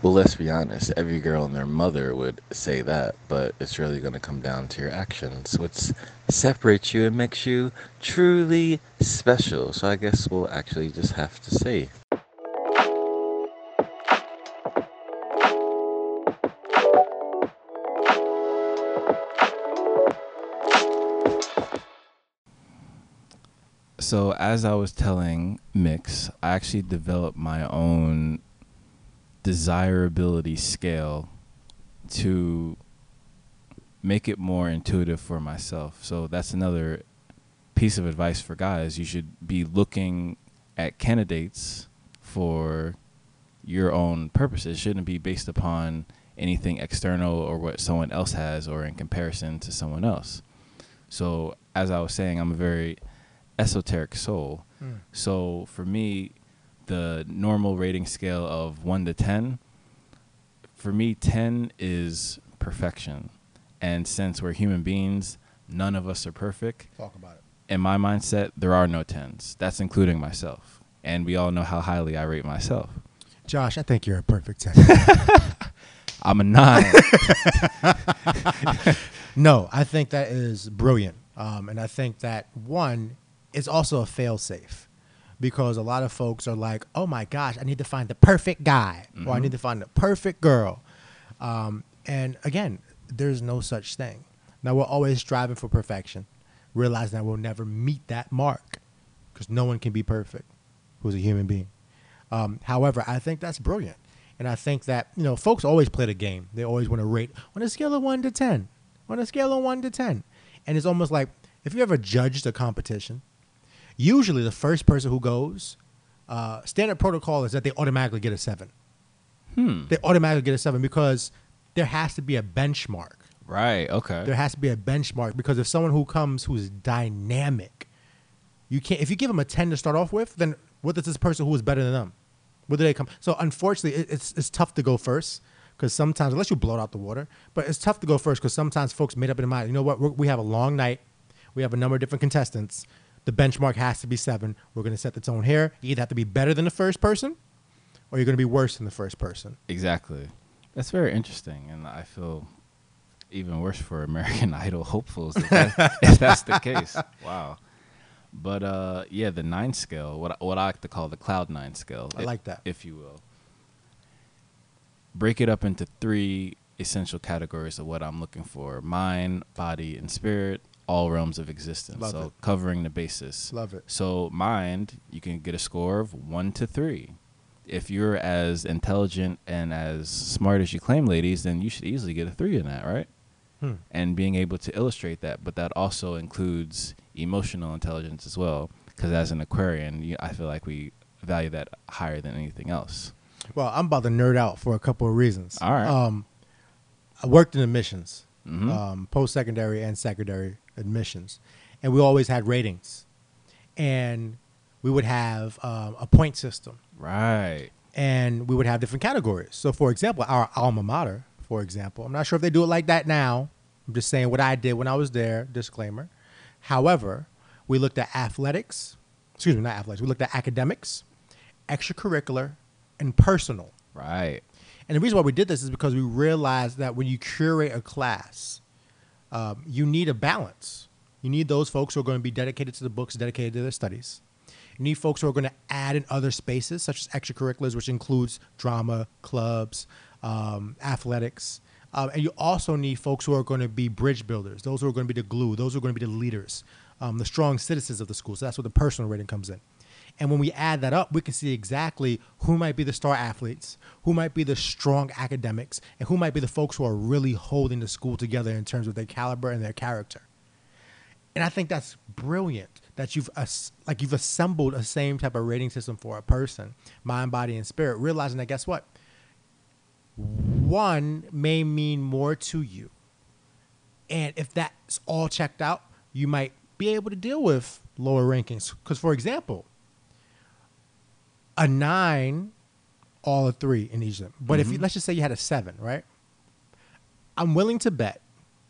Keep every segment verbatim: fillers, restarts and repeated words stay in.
Well, let's be honest. Every girl and their mother would say that, but it's really going to come down to your actions. What separates you and makes you truly special. So I guess we'll actually just have to say. So as I was telling Mix, I actually developed my own desirability scale to make it more intuitive for myself. So that's another piece of advice for guys. You should be looking at candidates for your own purposes. It shouldn't be based upon anything external or what someone else has or in comparison to someone else. So as I was saying, I'm a very esoteric soul. Mm. So for me, the normal rating scale of one to ten, for me, ten is perfection. And since we're human beings, none of us are perfect. Talk about it. In my mindset, there are no tens. That's including myself. And we all know how highly I rate myself. Josh, I think you're a perfect ten. I'm a nine. No, I think that is brilliant. Um, and I think that, one, it's also a fail-safe. Because a lot of folks are like, oh, my gosh, I need to find the perfect guy. Mm-hmm. Or I need to find the perfect girl. Um, and, again, there's no such thing. Now, we're always striving for perfection, realizing that we'll never meet that mark because no one can be perfect who's a human being. Um, however, I think that's brilliant. And I think that, you know, folks always play the game. They always want to rate on a scale of one to ten, on a scale of one to ten. And it's almost like if you ever judged a competition, usually the first person who goes, uh, standard protocol is that they automatically get a seven. Hmm. They automatically get a seven because there has to be a benchmark. Right. Okay. There has to be a benchmark because if someone who comes who's dynamic, you can't. If you give them a ten to start off with, then what is this person who is better than them? Where do they come? So unfortunately, it, it's it's tough to go first because sometimes, unless you blow it out the water, but it's tough to go first because sometimes folks made up in their mind. You know what? We're, we have a long night. We have a number of different contestants. The benchmark has to be seven. We're going to set the tone here. You either have to be better than the first person, or you're going to be worse than the first person. Exactly. That's very interesting, and I feel even worse for American Idol hopefuls if, that, if that's the case. Wow. But uh, yeah, the nine scale, what what I like to call the cloud nine scale. I if, like that, if you will. Break it up into three essential categories of what I'm looking for: mind, body, and spirit. All realms of existence. Love so it. Covering the basis. Love it. So mind, you can get a score of one to three. If you're as intelligent and as smart as you claim, ladies, then you should easily get a three in that, right? Hmm. And being able to illustrate that, but that also includes emotional intelligence as well. Because as an Aquarian, you, I feel like we value that higher than anything else. Well, I'm about to nerd out for a couple of reasons. All right. Um, I worked in admissions, Mm-hmm. um, post-secondary and secondary admissions, and we always had ratings, and we would have um, a point system, Right. and we would have different categories. So, for example, our alma mater, for example, I'm not sure if they do it like that now. I'm just saying what I did when I was there. Disclaimer. However, we looked at athletics. Excuse me, not athletics. We looked at academics, extracurricular, and personal. Right. And the reason why we did this is because we realized that when you curate a class, um, you need a balance. You need those folks who are going to be dedicated to the books, dedicated to their studies. You need folks who are going to add in other spaces, such as extracurriculars, which includes drama, clubs, um, athletics. Um, and you also need folks who are going to be bridge builders, those who are going to be the glue, those who are going to be the leaders, um, the strong citizens of the school. So that's where the personal rating comes in. And when we add that up, we can see exactly who might be the star athletes, who might be the strong academics, and who might be the folks who are really holding the school together in terms of their caliber and their character. And I think that's brilliant that you've as- like you've assembled a same type of rating system for a person, mind, body, and spirit, realizing that guess what? One may mean more to you. And if that's all checked out, you might be able to deal with lower rankings. Because, for example, a nine, all a three in each of them. But mm-hmm. if you, let's just say you had a seven, right? I'm willing to bet.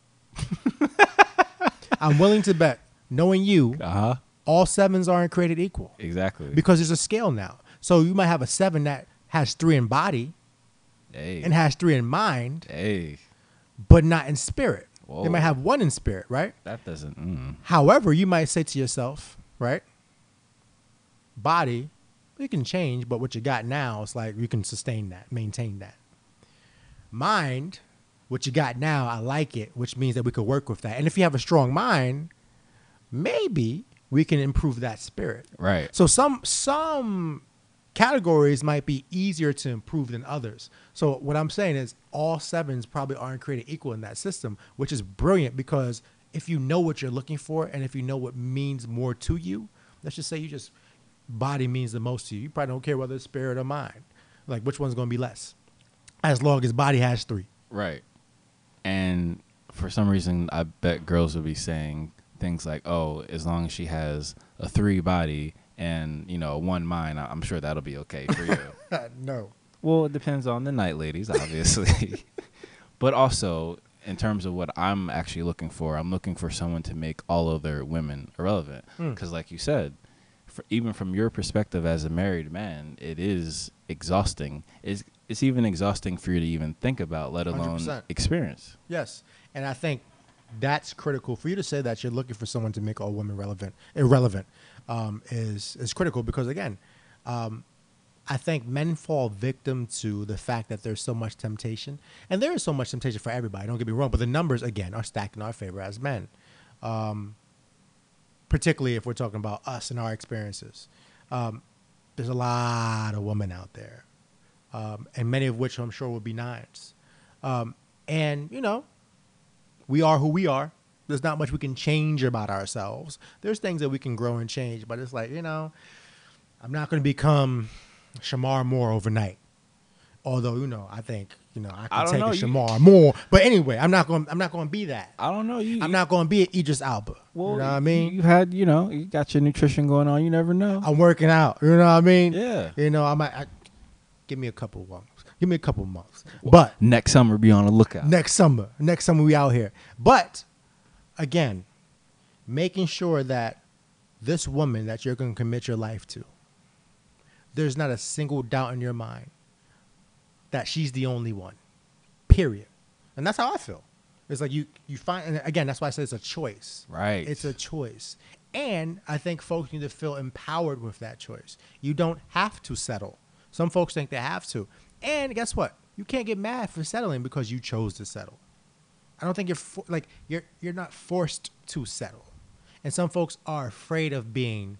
I'm willing to bet, knowing you, Uh-huh. all sevens aren't created equal. Exactly. Because there's a scale now. So you might have a seven that has three in body, Hey. and has three in mind, Hey. but not in spirit. Whoa. They might have one in spirit, right? That doesn't. Mm. However, you might say to yourself, right? Body, you can change, but what you got now is like you can sustain that, maintain that. Mind, what you got now, I like it, which means that we could work with that. And if you have a strong mind, maybe we can improve that spirit. Right. So some some categories might be easier to improve than others. So what I'm saying is all sevens probably aren't created equal in that system, which is brilliant because if you know what you're looking for and if you know what means more to you, let's just say you just body means the most to you. You probably don't care whether it's spirit or mind. Like which one's going to be less as long as body has three. Right. And for some reason, I bet girls will be saying things like, oh, as long as she has a three body and, you know, one mind, I- I'm sure that'll be okay for you. No. Well, it depends on the night, ladies, obviously. But also, in terms of what I'm actually looking for, I'm looking for someone to make all other women irrelevant. Because like you said, for, even from your perspective as a married man, it is exhausting. It's, it's even exhausting for you to even think about, let alone one hundred percent. experience. Yes. And I think that's critical for you to say that you're looking for someone to make all women relevant, irrelevant, um, is, is critical because again, um, I think men fall victim to the fact that there's so much temptation and there is so much temptation for everybody. Don't get me wrong, but the numbers again are stacked in our favor as men. Um, particularly if we're talking about us and our experiences. Um, there's a lot of women out there, um, and many of which I'm sure will be nines. Um, and, you know, we are who we are. There's not much we can change about ourselves. There's things that we can grow and change, but it's like, you know, I'm not going to become Shamar Moore overnight. Although, you know, I think, you know, I I can don't take know, a you- Shamar Moore. But anyway, I'm not going I'm not going to be that. I don't know. You, I'm not going to be an Idris Alba. Well, you know what I mean? You had, you know, you got your nutrition going on. You never know. I'm working out. You know what I mean? Yeah. You know, I might I, give me a couple months. Give me a couple months. But Next summer, be on the lookout. next summer, next summer we out here. But again, making sure that this woman that you're going to commit your life to, there's not a single doubt in your mind that she's the only one. Period. And that's how I feel. It's like you you find, and again, that's why I say it's a choice. Right. It's a choice. And I think folks need to feel empowered with that choice. You don't have to settle. Some folks think they have to. And guess what? You can't get mad for settling because you chose to settle. I don't think you're for, like you're you're not forced to settle. And some folks are afraid of being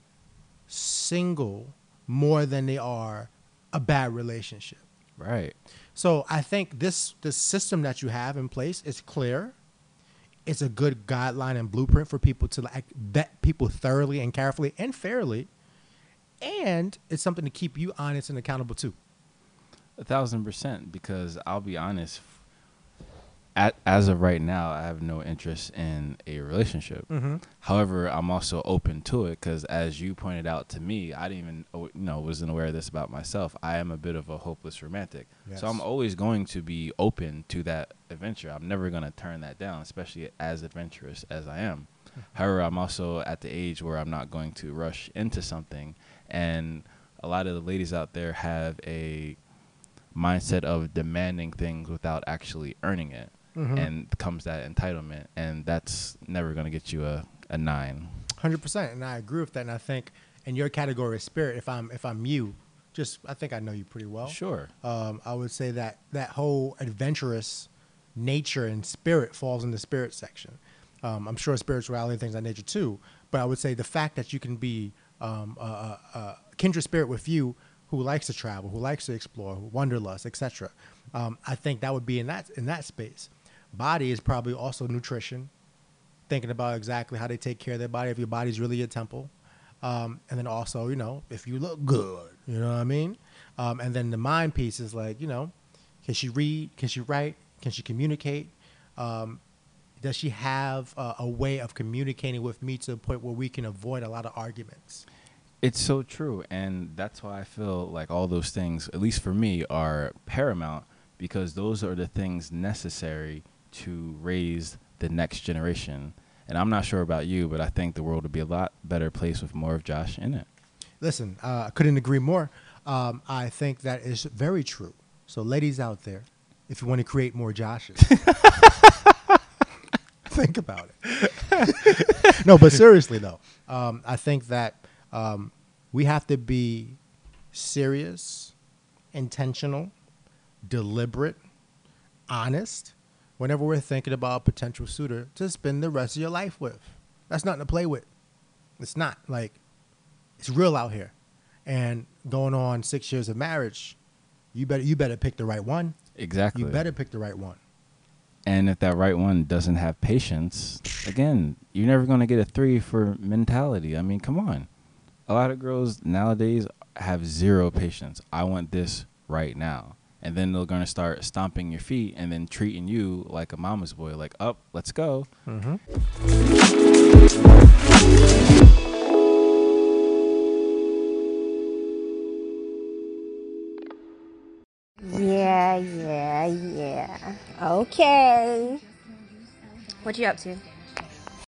single more than they are a bad relationship. Right. So I think this this system that you have in place is clear. It's a good guideline and blueprint for people to like vet people thoroughly and carefully and fairly. And it's something to keep you honest and accountable to. A thousand percent. Because I'll be honest, at, as of right now, I have no interest in a relationship. Mm-hmm. However, I'm also open to it because, as you pointed out to me, I didn't even, you know, wasn't aware of this about myself. I am a bit of a hopeless romantic. Yes. So I'm always going to be open to that adventure. I'm never going to turn that down, especially as adventurous as I am. However, I'm also at the age where I'm not going to rush into something. And a lot of the ladies out there have a mindset of demanding things without actually earning it. Mhm. And comes that entitlement. And that's never going to get you a, a nine. one hundred percent. And I agree with that. And I think in your category of spirit, if I'm if I'm you, just I think I know you pretty well. Sure. Um, I would say that that whole adventurous nature and spirit falls in the spirit section. Um, I'm sure spirituality and things like nature too. But I would say the fact that you can be um, a, a, a kindred spirit with you who likes to travel, who likes to explore, wanderlust, et cetera. Um, I think that would be in that in that space. Body is probably also nutrition, thinking about exactly how they take care of their body, if your body's really your temple. Um, and then also, you know, if you look good, you know what I mean? Um, and then the mind piece is like, you know, can she read? Can she write? Can she communicate? Um, does she have a, a way of communicating with me to the point where we can avoid a lot of arguments? It's so true. And that's why I feel like all those things, at least for me, are paramount because those are the things necessary to raise the next generation. And I'm not sure about you, but I think the world would be a lot better place with more of Josh in it. Listen, uh, I couldn't agree more. Um, I think that is very true. So, ladies out there, if you want to create more Joshes, think about it. No, but seriously though, um, I think that um, we have to be serious, intentional, deliberate, honest whenever we're thinking about a potential suitor to spend the rest of your life with. That's nothing to play with. It's not. Like, it's real out here. And going on six years of marriage, you better you better pick the right one. Exactly. You better pick the right one. And if that right one doesn't have patience, again, you're never going to get a three for mentality. I mean, come on. A lot of girls nowadays have zero patience. I want this right now. And then they're going to start stomping your feet and then treating you like a mama's boy. Like, up, oh, let's go. Mm-hmm. Yeah, yeah, yeah. Okay. What you up to?